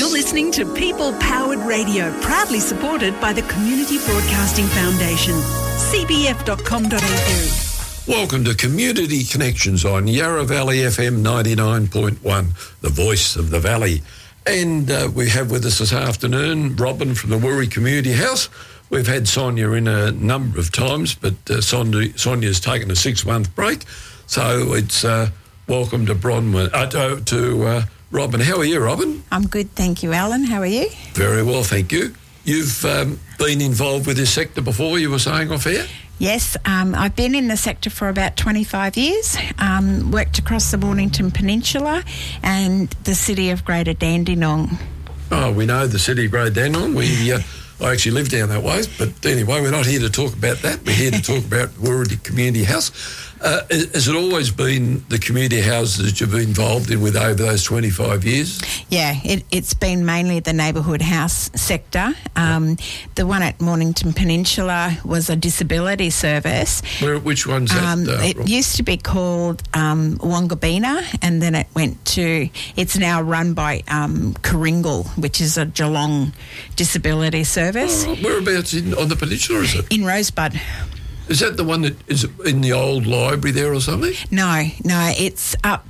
You're listening to People Powered Radio, proudly supported by the Community Broadcasting Foundation. cbf.com.au. Welcome to Community Connections on Yarra Valley FM 99.1, the voice of the valley. And we have with us this afternoon Robin from the Wurree Community House. We've had Sonia in a number of times, but Sonia's taken a 6-month break. So it's welcome to Robin. How are you, Robin? I'm good, thank you, Alan. How are you? Very well, thank you. You've been involved with this sector before, you were saying off air? Yes, I've been in the sector for about 25 years, worked across the Mornington Peninsula and the city of Greater Dandenong. Oh, we know the city of Greater Dandenong. I actually live down that way, but anyway, we're not here to talk about that. We're here to talk about Wurree Community House. Has it always been the community houses that you've been involved in with over those 25 years? Yeah, it's been mainly the neighbourhood house sector. The one at Mornington Peninsula was a disability service. Which one's that? It used to be called Wongabina, and then it's now run by Karingal, which is a Geelong disability service. Oh, whereabouts on the peninsula is it? In Rosebud. Is that the one that is in the old library there or something? No, it's up.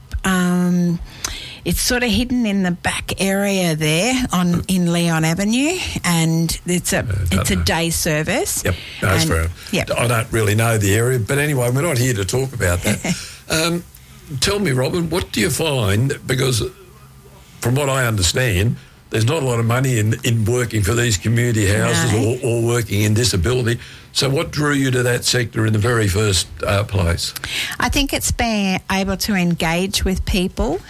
It's sort of hidden in the back area there in Leon Avenue, and it's a day service. Yep, that's fair. Yep. I don't really know the area, but anyway, we're not here to talk about that. Tell me, Robin, what do you find? Because from what I understand, there's not a lot of money in working for these community houses or working in disability. So what drew you to that sector in the very first place? I think it's being able to engage with people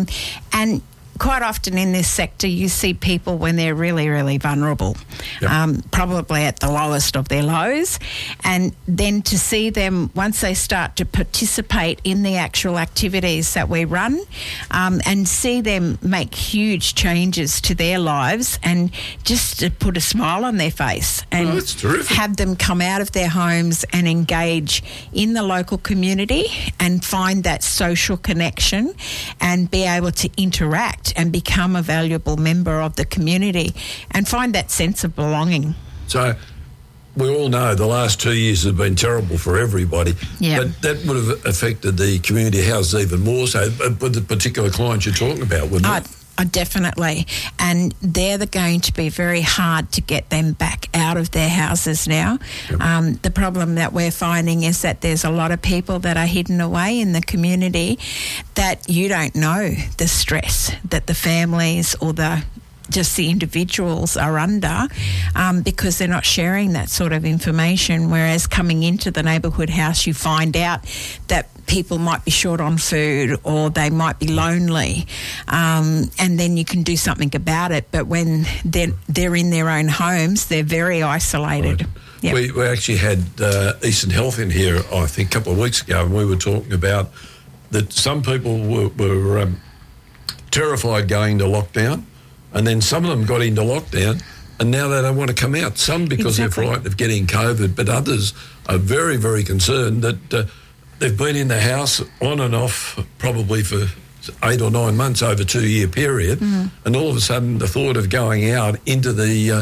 and quite often in this sector you see people when they're really, really vulnerable, probably at the lowest of their lows, and then to see them once they start to participate in the actual activities that we run and see them make huge changes to their lives and just to put a smile on their face and have them come out of their homes and engage in the local community and find that social connection and be able to interact and become a valuable member of the community and find that sense of belonging. So we all know the last 2 years have been terrible for everybody. Yeah. But that would have affected the community houses even more so, with the particular clients you're talking about, wouldn't it? Definitely. And they're going to be very hard to get them back out of their houses now. Yep. The problem that we're finding is that there's a lot of people that are hidden away in the community that you don't know the stress that the families or just the individuals are under because they're not sharing that sort of information, whereas coming into the neighbourhood house you find out that people might be short on food or they might be lonely and then you can do something about it. But when they're in their own homes, they're very isolated. Right. Yep. We actually had Eastern Health in here, I think, a couple of weeks ago, and we were talking about that some people were terrified going to lockdown, and then some of them got into lockdown and now they don't want to come out. Some because they're frightened of getting COVID, but others are very, very concerned that they've been in the house on and off probably for 8 or 9 months over a 2-year period, and all of a sudden the thought of going out into the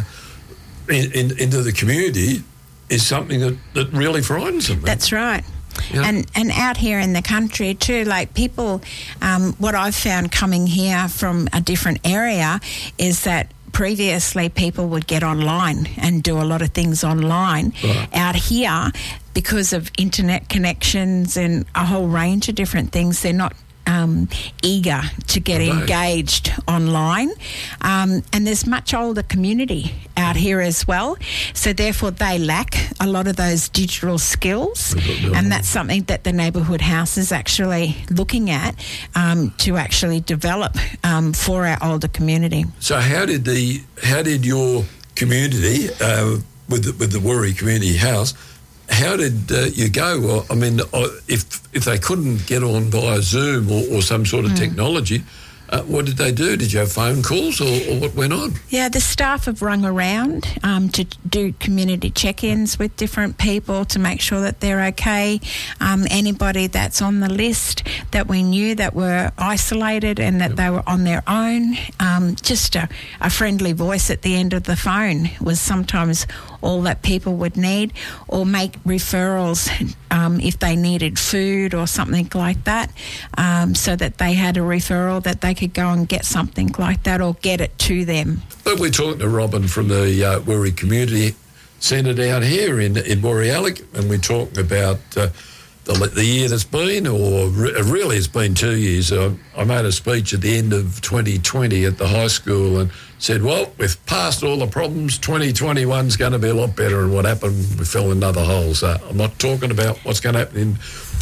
into the community is something that really frightens them. That's right. Yeah. And out here in the country too, like people, what I've found coming here from a different area is that previously people would get online and do a lot of things online. Right. Out here, because of internet connections and a whole range of different things, they're not eager to get engaged online. And there's much older community out here as well. So therefore they lack a lot of those digital skills. And that's something that the neighbourhood house is actually looking at to actually develop for our older community. So how did your community with the Wurree Community House, how did you go? Well, I mean, if they couldn't get on via Zoom or some sort of technology, What did they do? Did you have phone calls or what went on? Yeah, the staff have rung around to do community check-ins with different people to make sure that they're okay. Anybody that's on the list that we knew that were isolated and that they were on their own, just a friendly voice at the end of the phone was sometimes all that people would need, or make referrals if they needed food or something like that, so that they had a referral that they could go and get something like that or get it to them. But we're talking to Robin from the Wirri Community Centre down here in Woorollalek, and we're talking about the year that's been, or really it's been 2 years. I made a speech at the end of 2020 at the high school and said, well, we've passed all the problems, 2021's going to be a lot better, and what happened, we fell in another hole. So I'm not talking about what's going to happen in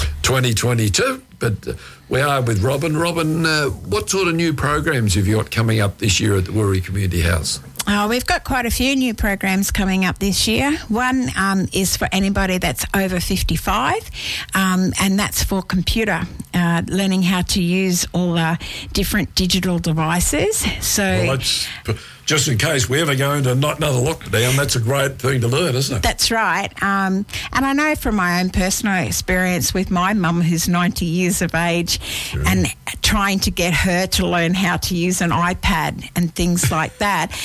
2022, but we are with Robin. Robin, what sort of new programs have you got coming up this year at the Wirri Community House? We've got quite a few new programs coming up this year. One is for anybody that's over 55, and that's for computer, learning how to use all the different digital devices. So, well, that's, just in case we ever go into another lockdown, that's a great thing to learn, isn't it? That's right. And I know from my own personal experience with my mum, who's 90 years of age, sure, and trying to get her to learn how to use an iPad and things like that.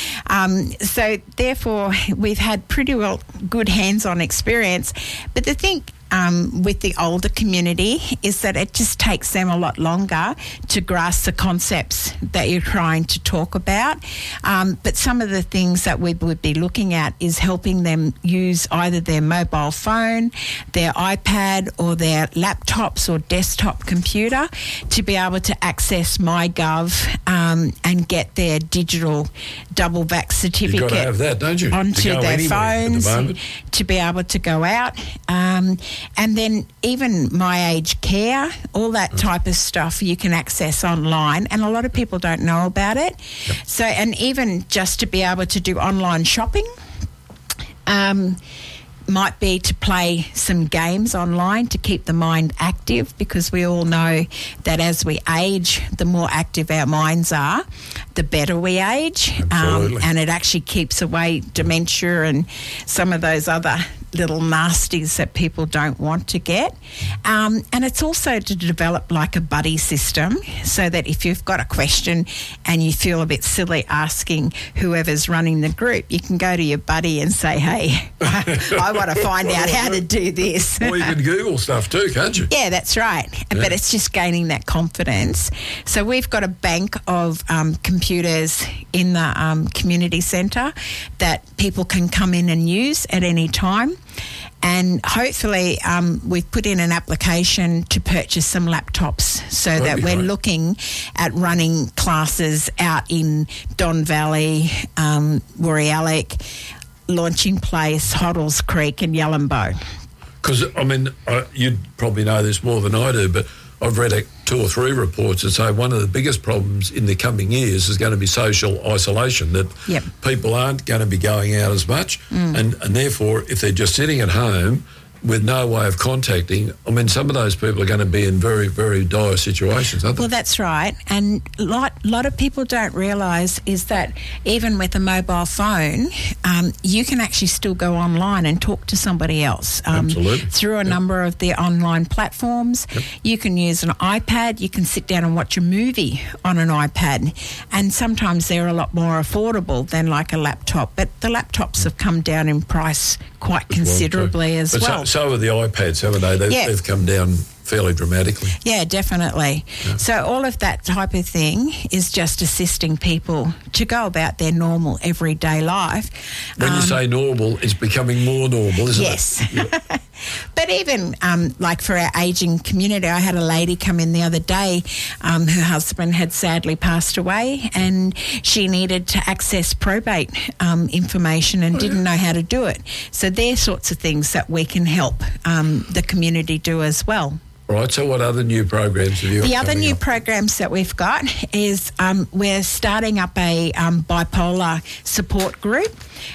So therefore, we've had pretty well good hands-on experience. But the thing with the older community is that it just takes them a lot longer to grasp the concepts that you're trying to talk about. But some of the things that we would be looking at is helping them use either their mobile phone, their iPad, or their laptops or desktop computer to be able to access MyGov and get their digital double vax certificate. You've got to have that, don't you? Onto their phones to be able to go out. And then even My Age Care, all that type of stuff you can access online, and a lot of people don't know about it. Yep. So, and even just to be able to do online shopping, might be to play some games online to keep the mind active, because we all know that as we age, the more active our minds are, the better we age. And it actually keeps away dementia and some of those other little nasties that people don't want to get. And it's also to develop like a buddy system, so that if you've got a question and you feel a bit silly asking whoever's running the group, you can go to your buddy and say, hey, I want to find out how to do this. Or you can Google stuff too, can't you? Yeah, that's right. Yeah. But it's just gaining that confidence. So we've got a bank of computers in the community centre that people can come in and use at any time. And hopefully we've put in an application to purchase some laptops, so that we're looking at running classes out in Don Valley, Woorollalek, Launching Place, Hoddles Creek and Yalumbo. Because, I mean, you'd probably know this more than I do, but I've read 2 or 3 reports that say one of the biggest problems in the coming years is going to be social isolation, that people aren't going to be going out as much, and therefore if they're just sitting at home with no way of contacting, I mean, some of those people are going to be in very, very dire situations, aren't they? Well, that's right. And a lot of people don't realise is that even with a mobile phone, you can actually still go online and talk to somebody else. Through a number of the online platforms. You can use an iPad, you can sit down and watch a movie on an iPad, and sometimes they're a lot more affordable than like a laptop. But the laptops have come down in price quite considerably as well. So are the iPads, haven't they? They've come down fairly dramatically. Yeah, definitely. Yeah. So all of that type of thing is just assisting people to go about their normal everyday life. When you say normal, it's becoming more normal, isn't it? Yes. Yeah. But even like for our ageing community, I had a lady come in the other day. Her husband had sadly passed away, and she needed to access probate information and didn't know how to do it. So they're sorts of things that we can help the community do as well. Right, so what other new programs have you got? The other new programs that we've got is we're starting up a bipolar support group.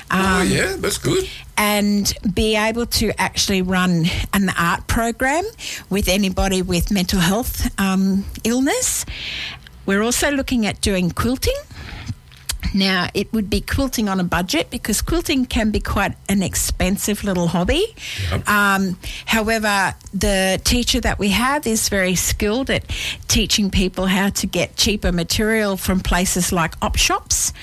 Yeah, that's good. And be able to actually run an art program with anybody with mental health illness. We're also looking at doing quilting. Now, it would be quilting on a budget because quilting can be quite an expensive little hobby. Yep. However, the teacher that we have is very skilled at teaching people how to get cheaper material from places like op shops.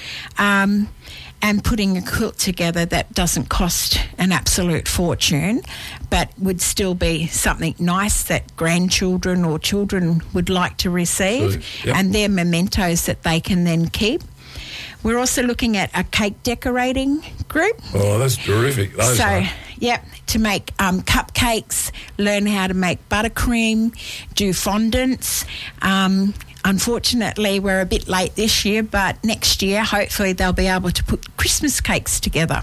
And putting a quilt together that doesn't cost an absolute fortune, but would still be something nice that grandchildren or children would like to receive, Yep. and they're mementos that they can then keep. We're also looking at a cake decorating group. Oh, that's terrific. Those are. To make cupcakes, learn how to make buttercream, do fondants. Unfortunately, we're a bit late this year, but next year, hopefully, they'll be able to put Christmas cakes together.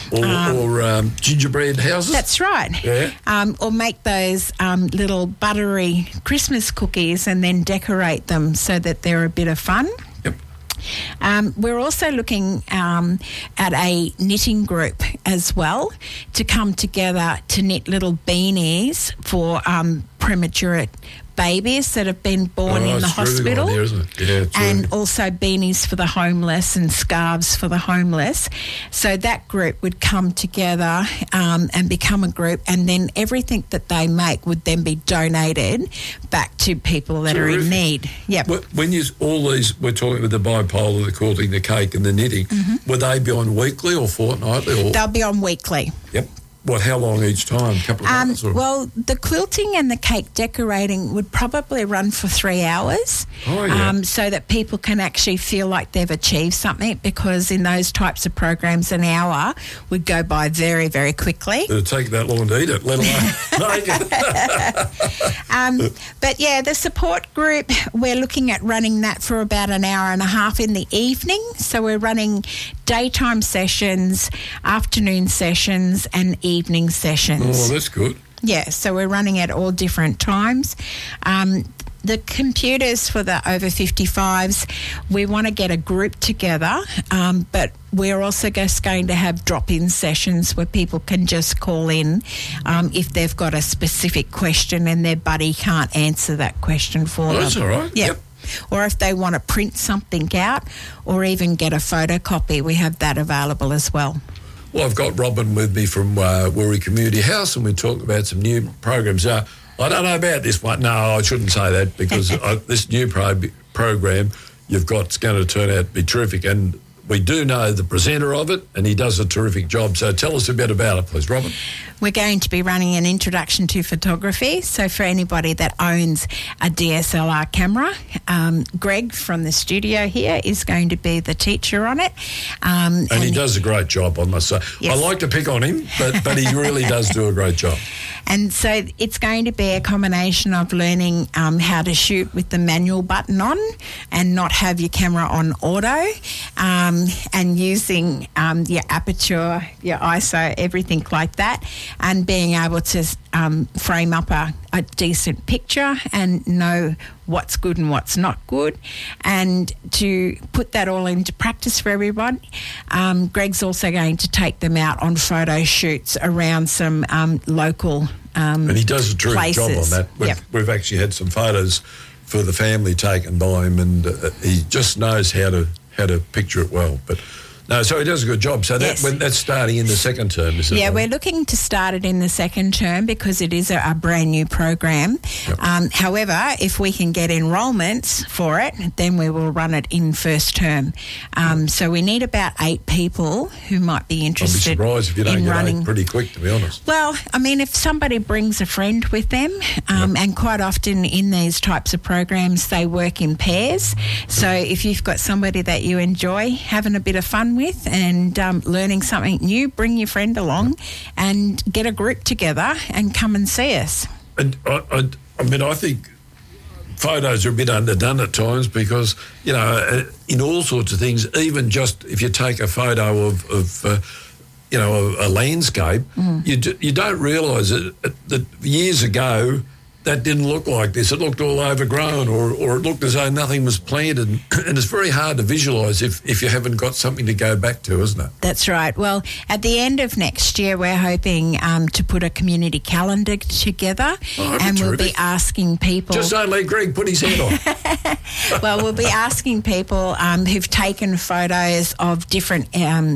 Or gingerbread houses. That's right. Yeah. Or make those little buttery Christmas cookies and then decorate them so that they're a bit of fun. Yep. We're also looking at a knitting group as well to come together to knit little beanies for premature babies that have been born in the hospital. Idea, isn't it? Yeah, and also beanies for the homeless and scarves for the homeless. So that group would come together and become a group, and then everything that they make would then be donated back to people that are in need. Yep. When you all these, we're talking about the bipolar, the quilting, the cake and the knitting, would they be on weekly or fortnightly? Or? They'll be on weekly. Yep. What, how long each time? A couple of months? Or? Well, the quilting and the cake decorating would probably run for 3 hours. Oh, yeah. So that people can actually feel like they've achieved something, because in those types of programs, an hour would go by very, very quickly. It'll take that long to eat it, let alone make it. But yeah, the support group, we're looking at running that for about an hour and a half in the evening. So we're running daytime sessions, afternoon sessions and evening sessions. Oh, that's good. Yeah, so we're running at all different times. The computers for the over 55s, we want to get a group together, but we're also just going to have drop-in sessions where people can just call in if they've got a specific question and their buddy can't answer that question for them. That's all right. Yep. Or if they want to print something out or even get a photocopy, we have that available as well. Well, I've got Robin with me from Woori Community House, and we talked about some new programs. I don't know about this one. No, I shouldn't say that, because this new program you've got is going to turn out to be terrific. And we do know the presenter of it, and he does a terrific job. So tell us a bit about it, please, Robin. We're going to be running an introduction to photography. So for anybody that owns a DSLR camera, Greg from the studio here is going to be the teacher on it. And he does a great job, I must say. Yes. I like to pick on him, but he really does do a great job. And so it's going to be a combination of learning how to shoot with the manual button on and not have your camera on auto, and using your aperture, your ISO, everything like that, and being able to frame up a decent picture and know what's good and what's not good, and to put that all into practice for everyone. Greg's also going to take them out on photo shoots around some local and he does a terrific job on that. We've actually had some photos for the family taken by him, and he just knows how to picture it well. But no, so he does a good job. So that's starting in the second term, is it? Yeah, we're looking to start it in the second term because it is a brand new program. Yep. However, if we can get enrolments for it, then we will run it in first term. So we need about 8 people who might be interested. I'd be surprised if you don't get 8 pretty quick, to be honest. Well, I mean, if somebody brings a friend with them, and quite often in these types of programs, they work in pairs. So if you've got somebody that you enjoy having a bit of fun with and learning something new, bring your friend along and get a group together and come and see us. And I mean, I think photos are a bit underdone at times because, you know, in all sorts of things, even just if you take a photo of a landscape, you don't realise that years ago that didn't look like this. It looked all overgrown, or it looked as though nothing was planted. And it's very hard to visualise if you haven't got something to go back to, isn't it? That's right. Well, at the end of next year, we're hoping to put a community calendar together, and we'll be asking people. Just don't let Greg put his head on. Well, we'll be asking people who've taken photos of different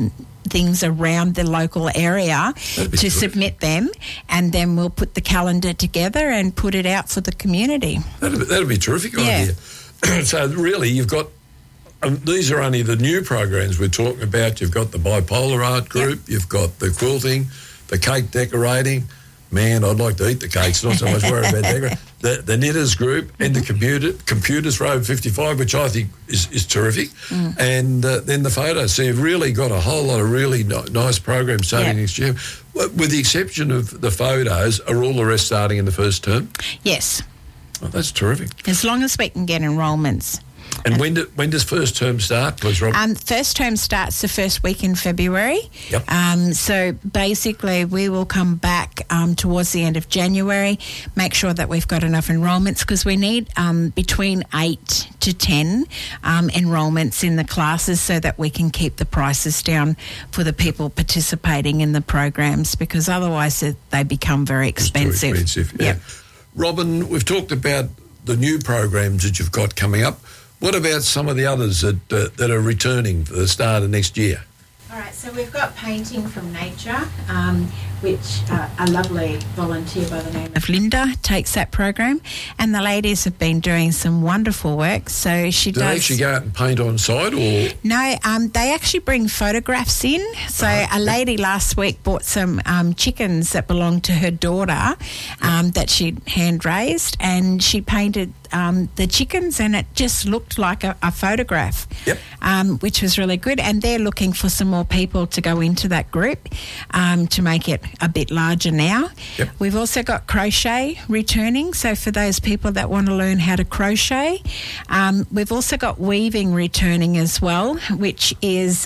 things around the local area to submit them, and then we'll put the calendar together and put it out for the community. That'd be a terrific idea. So really, you've got these are only the new programs we're talking about. You've got the bipolar art group, you've got the quilting, the cake decorating. Man, I'd like to eat the cakes, not so much worry about decorating. The knitters group and the computers Road 55, which I think is terrific, and then the photos. So you've really got a whole lot of really nice programs starting next year. With the exception of the photos, are all the rest starting in the first term? Yes. Oh, that's terrific. As long as we can get enrolments. And when does first term start, please, Rob? First term starts the first week in February. Yep. So basically, we will come back towards the end of January, make sure that we've got enough enrolments, because we need between 8 to 10 enrolments in the classes so that we can keep the prices down for the people participating in the programs, because otherwise they become very expensive. It's too expensive, yeah. Yep. Robin, we've talked about the new programs that you've got coming up. What about some of the others that are returning for the start of next year? All right, so we've got Painting from Nature, which a lovely volunteer by the name of Linda takes that program, and the ladies have been doing some wonderful work. So Do they actually go out and paint on site, or...? No, they actually bring photographs in. So a lady last week bought some chickens that belonged to her daughter that she'd hand-raised, and she painted the chickens, and it just looked like a photograph, which was really good. And they're looking for some more people to go into that group to make it a bit larger now. Yep. We've also got crochet returning, so for those people that want to learn how to crochet. We've also got weaving returning as well, which is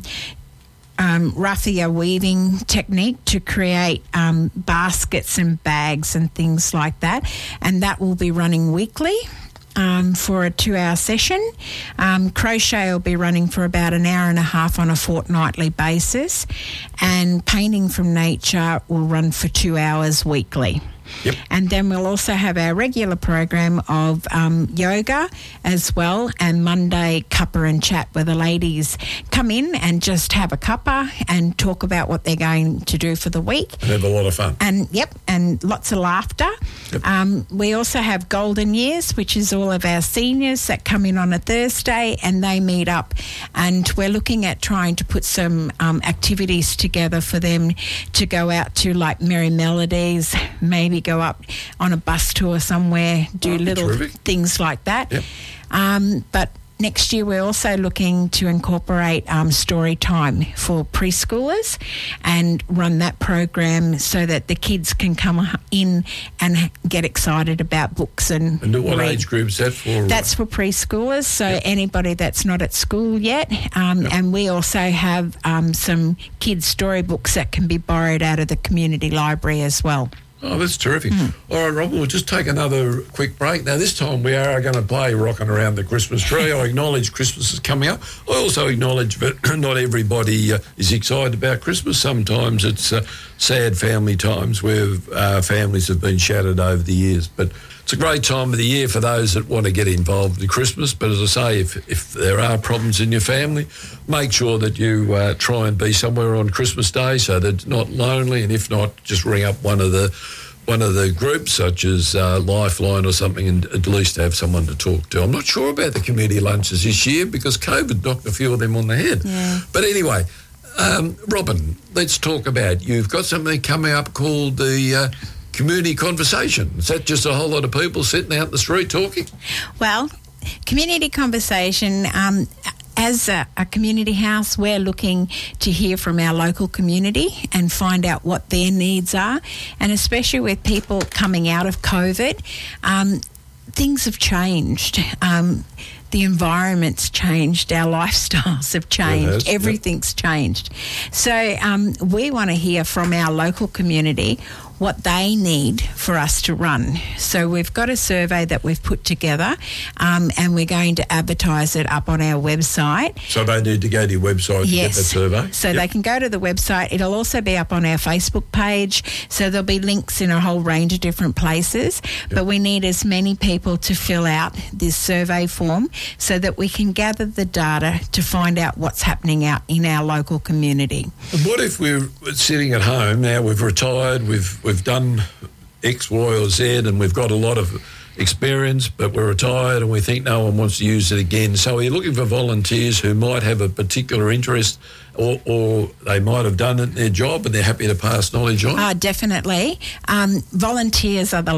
raffia weaving technique to create baskets and bags and things like that, and that will be running weekly for a 2-hour session. Crochet will be running for about an hour and a half on a fortnightly basis, and Painting from Nature will run for 2 hours weekly. Yep. And then we'll also have our regular program of yoga as well, and Monday cuppa and chat, where the ladies come in and just have a cuppa and talk about what they're going to do for the week. And have a lot of fun. And lots of laughter. Yep. We also have Golden Years, which is all of our seniors that come in on a Thursday, and they meet up, and we're looking at trying to put some activities together for them to go out to, like Merry Melodies, maybe go up on a bus tour somewhere, do little things like that. Yep. But next year we're also looking to incorporate story time for preschoolers and run that program so that the kids can come in and get excited about books and what read. age group is that for? That's for preschoolers, so anybody that's not at school yet. And we also have some kids' storybooks that can be borrowed out of the community library as well. Oh, that's terrific. All right, Robin, we'll just take another quick break. Now, this time we are going to play Rocking Around the Christmas Tree. I acknowledge Christmas is coming up. I also acknowledge that not everybody is excited about Christmas. Sometimes it's sad family times where families have been shattered over the years. But it's a great time of the year for those that want to get involved in Christmas. But as I say, if there are problems in your family, make sure that you try and be somewhere on Christmas Day so that it's not lonely. And if not, just ring up one of the groups, such as Lifeline or something, and at least have someone to talk to. I'm not sure about the community lunches this year because COVID knocked a few of them on the head. Yeah. But anyway, Robin, let's talk about, you've got something coming up called the Community Conversation. Is that just a whole lot of people sitting out in the street talking? Well, Community Conversation, as a community house, we're looking to hear from our local community and find out what their needs are. And especially with people coming out of COVID, things have changed. The environment's changed, our lifestyles have changed, everything's changed. So we want to hear from our local community what they need for us to run. So we've got a survey that we've put together, and we're going to advertise it up on our website. So they need to go to your website to get that survey? So they can go to the website. It'll also be up on our Facebook page. So there'll be links in a whole range of different places. But we need as many people to fill out this survey form so that we can gather the data to find out what's happening out in our local community. And what if we're sitting at home now, we've retired, we've done X, Y or Z, and we've got a lot of experience, but we're retired and we think no one wants to use it again. So we're looking for volunteers who might have a particular interest, or they might have done it in their job and they're happy to pass knowledge on. Definitely. Volunteers are the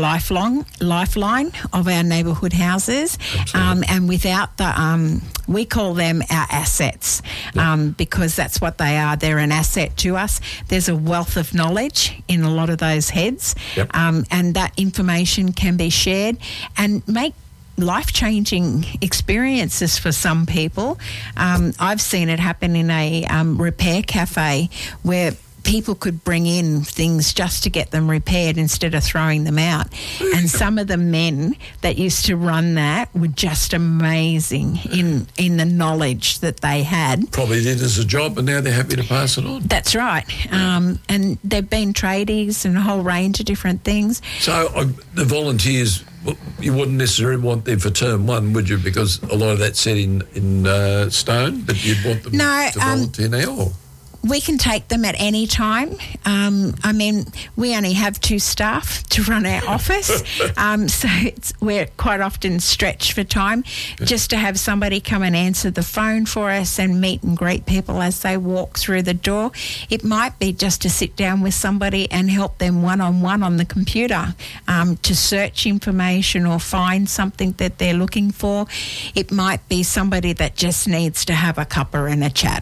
lifeline of our neighbourhood houses. And without the, we call them our assets, because that's what they are. They're an asset to us. There's a wealth of knowledge in a lot of those heads, and that information can be shared and make life-changing experiences for some people. I've seen it happen in a repair cafe where people could bring in things just to get them repaired instead of throwing them out. And some of the men that used to run that were just amazing in the knowledge that they had. Probably did as a job and now they're happy to pass it on. That's right. And they've been tradies and a whole range of different things. So the volunteers, you wouldn't necessarily want them for term one, would you? Because a lot of that's set in stone, but you'd want them to volunteer now? Or? We can take them at any time. I mean, we only have 2 staff to run our office, so we're quite often stretched for time. Just to have somebody come and answer the phone for us and meet and greet people as they walk through the door. It might be just to sit down with somebody and help them one-on-one on the computer to search information or find something that they're looking for. It might be somebody that just needs to have a cuppa and a chat.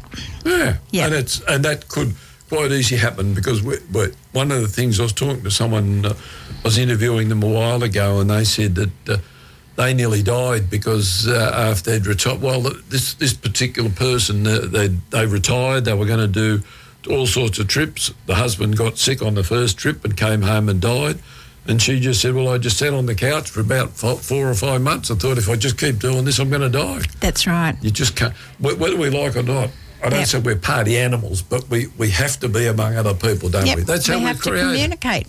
Yeah. And that could quite easily happen, because one of the things, I was talking to someone, I was interviewing them a while ago, and they said that they nearly died because after they'd retired, well, this particular person, they retired, they were going to do all sorts of trips. The husband got sick on the first trip and came home and died. And she just said, well, I just sat on the couch for about 4 or 5 months. I thought, if I just keep doing this, I'm going to die. That's right. You just can't, whether we like or not. I don't say we're party animals, but we have to be among other people, don't we? That's how we have to communicate.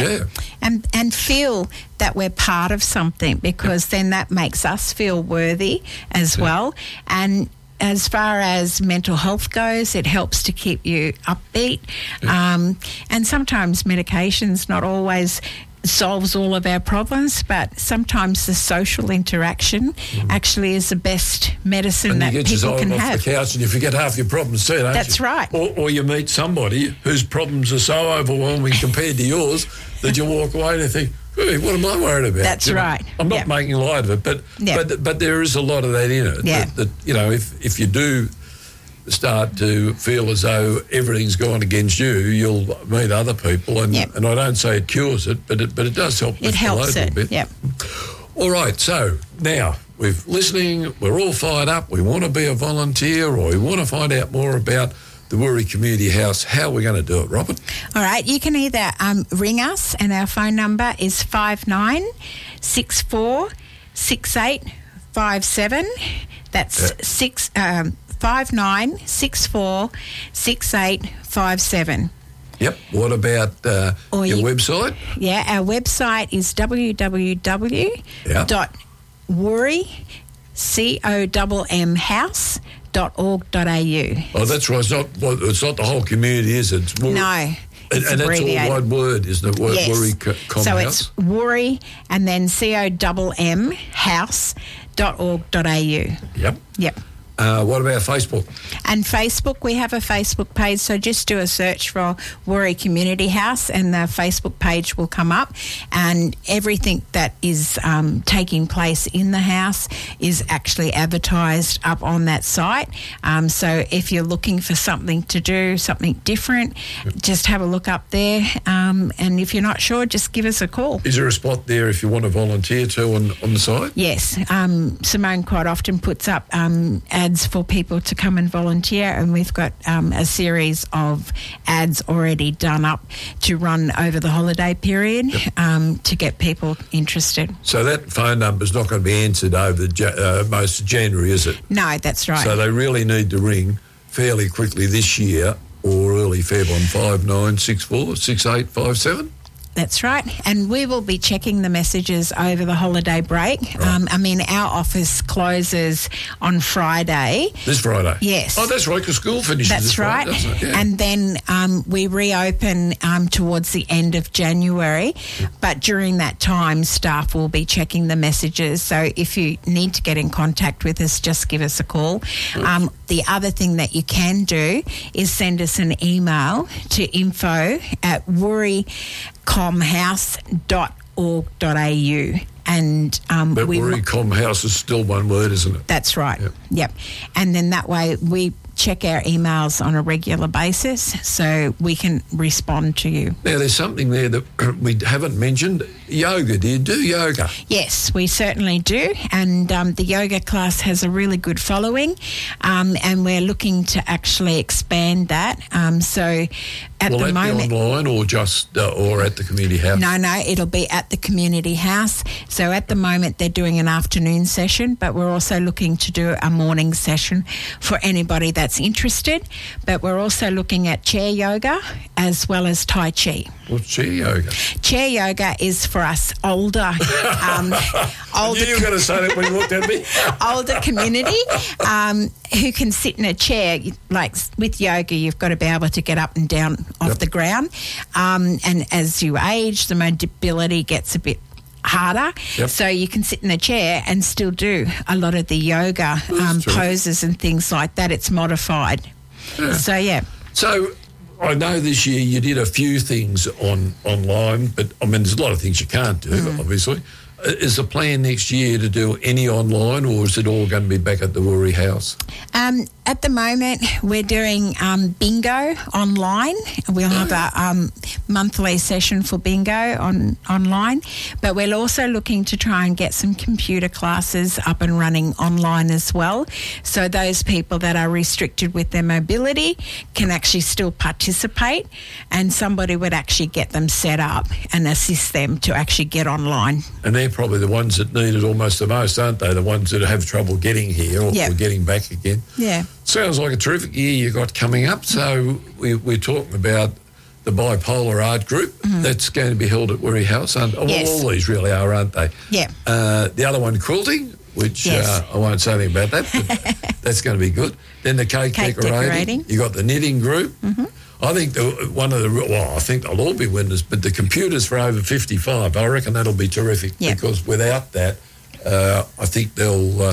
And feel that we're part of something, because then that makes us feel worthy as well. And as far as mental health goes, it helps to keep you upbeat. And sometimes medication's not always solves all of our problems, but sometimes the social interaction actually is the best medicine that people can have. And you get yourself off the couch and you forget half your problems too, don't you? That's right. Or you meet somebody whose problems are so overwhelming compared to yours that you walk away and you think, hey, what am I worried about? That's right. I'm not making light of it, but there is a lot of that in it. That you know, if you do start to feel as though everything's gone against you, you'll meet other people, and I don't say it cures it, but it does help. It helps it. Bit. All right, so now we're listening. We're all fired up. We want to be a volunteer, or we want to find out more about the Woori Community House. How are we going to do it, Robin? All right, you can either ring us, and our phone number is 5964 6857. That's 5964 6857. Yep. What about your website? Yeah, our website is www.woori.org.au. Oh, that's right. It's not the whole community, is it? It's Woori. No. And that's all one word, isn't it? Yes. Woori So House? it's Woori and then COMM house.org.au. Yep. What about Facebook? And Facebook, we have a Facebook page, so just do a search for Woori Community House and the Facebook page will come up, and everything that is taking place in the house is actually advertised up on that site. So if you're looking for something to do, something different, just have a look up there, and if you're not sure, just give us a call. Is there a spot there if you want to volunteer to on the site? Yes. Simone quite often puts up ads ads for people to come and volunteer, and we've got a series of ads already done up to run over the holiday period to get people interested. So that phone number's not going to be answered over most of January, is it? No, that's right. So they really need to ring fairly quickly this year or early Feb on 5964 6857. That's right. And we will be checking the messages over the holiday break. Right. Our office closes on Friday. This Friday? Yes. Oh, that's right, because school finishes this Friday. That's right, doesn't it? Yeah. And then we reopen towards the end of January. But during that time, staff will be checking the messages. So if you need to get in contact with us, just give us a call. The other thing that you can do is send us an email to info@wooricomhouse.org.au. And but Wooricom House is still one word, isn't it? That's right. Yep. And then that way we check our emails on a regular basis so we can respond to you. Now, there's something there that we haven't mentioned. Yoga. Do you do yoga? Yes, we certainly do. And the yoga class has a really good following, and we're looking to actually expand that. So at the moment... Will that be online or just or at the community house? No, it'll be at the community house. So at the moment they're doing an afternoon session, but we're also looking to do a morning session for anybody that's interested. But we're also looking at chair yoga as well as Tai Chi. What's chair yoga? Chair yoga is for us older... older. You were going to say that when you looked at me. Older community who can sit in a chair. Like with yoga, you've got to be able to get up and down off the ground. And as you age, the mobility gets a bit harder. So you can sit in a chair and still do a lot of the yoga poses and things like that. It's modified. So I know this year you did a few things online, but there's a lot of things you can't do, obviously. Is the plan next year to do any online, or is it all going to be back at the Woori House? At the moment, we're doing bingo online. We'll have a monthly session for bingo online, but we're also looking to try and get some computer classes up and running online as well. So those people that are restricted with their mobility can actually still participate, and somebody would actually get them set up and assist them to actually get online. And they're probably the ones that need it almost the most, aren't they? The ones that have trouble getting here or getting back again. Yeah. Sounds like a terrific year you got coming up. So we're talking about the Bipolar Art Group. That's going to be held at Woori House. All these really are, aren't they? Yeah. The other one, quilting, which I won't say anything about that, but that's going to be good. Then the cake decorating. You got the knitting group. I think I think they'll all be winners, but the computers for over 55, I reckon that'll be terrific because without that, I think they'll,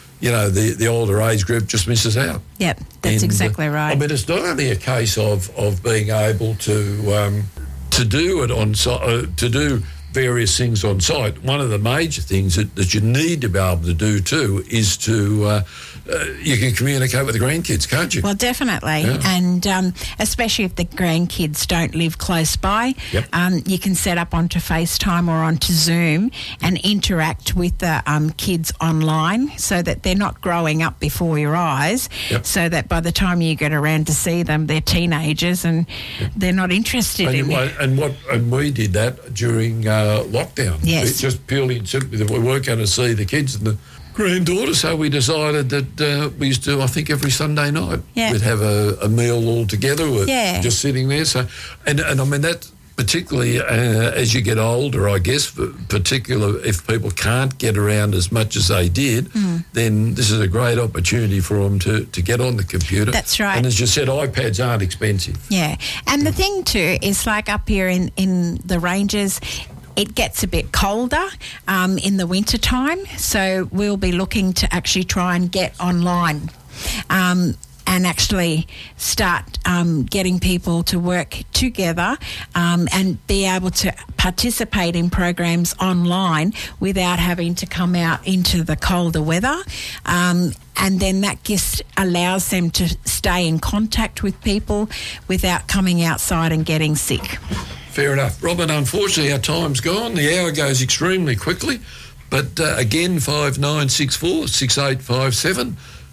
the older age group just misses out. Yep, that's exactly right. It's not only a case of being able to do it on site, to do various things on site. One of the major things that you need to be able to do too is to you can communicate with the grandkids, can't you? Well, definitely. Yeah. And especially if the grandkids don't live close by, you can set up onto FaceTime or onto Zoom and interact with the kids online so that they're not growing up before your eyes, so that by the time you get around to see them, they're teenagers and they're not interested in it. And we did that during lockdown. Yes. It's just purely and simply that we weren't going to see the kids and the granddaughter, so we decided that we used to, I think, every Sunday night we'd have a meal all together, just sitting there. So, and that particularly as you get older, I guess, particularly if people can't get around as much as they did, then this is a great opportunity for them to get on the computer. That's right. And as you said, iPads aren't expensive. Yeah, and the thing too is, like up here in the ranges, it gets a bit colder in the winter time, so we'll be looking to actually try and get online and actually start getting people to work together and be able to participate in programs online without having to come out into the colder weather. And then that just allows them to stay in contact with people without coming outside and getting sick. Fair enough. Robin, unfortunately our time's gone. The hour goes extremely quickly. But again, 5964 6857.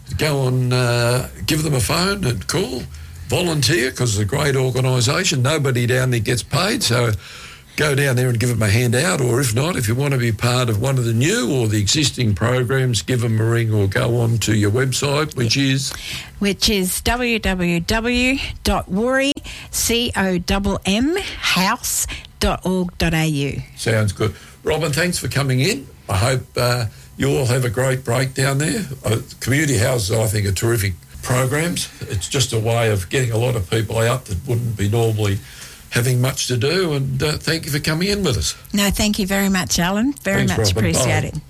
go on, give them a phone and call, volunteer, because it's a great organisation. Nobody down there gets paid, so go down there and give them a hand out, or if not, if you want to be part of one of the new or the existing programs, give them a ring or go on to your website, which is www.woori.house.org.au. Sounds good. Robin, thanks for coming in. I hope you all have a great break down there. Community houses, I think, are terrific programs. It's just a way of getting a lot of people out that wouldn't be normally having much to do, and thank you for coming in with us. No, thank you very much, Alan. Very Thanks, much Robin. appreciate Bye. it.